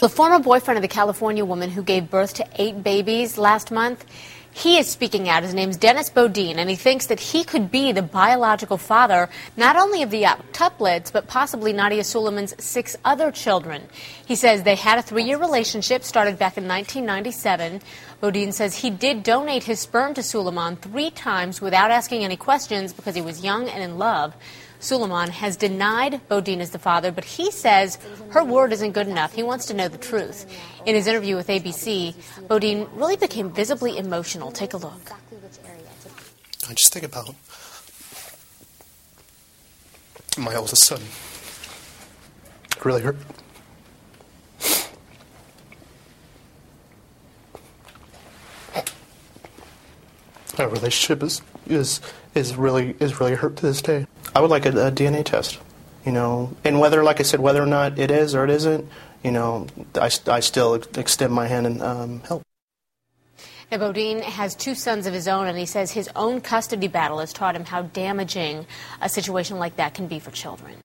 The former boyfriend of the California woman who gave birth to 8 babies last month, he is speaking out. His name's Dennis Bodine, and he thinks that he could be the biological father not only of the octuplets, but possibly Nadia Suleman's 6 other children. He says they had a 3-year relationship, started back in 1997. Bodine says he did donate his sperm to Suleman 3 times without asking any questions because he was young and in love. Suleman has denied Bodine is the father, but he says her word isn't good enough. He wants to know the truth. In his interview with ABC, Bodine really became visibly emotional. Take a look. I just think about my oldest son. It really hurt. Our relationship is really hurt to this day. I would like a DNA test, and whether, like I said, whether or not it is or it isn't, I still extend my hand and help. Now, Bodine has 2 sons of his own, and he says his own custody battle has taught him how damaging a situation like that can be for children.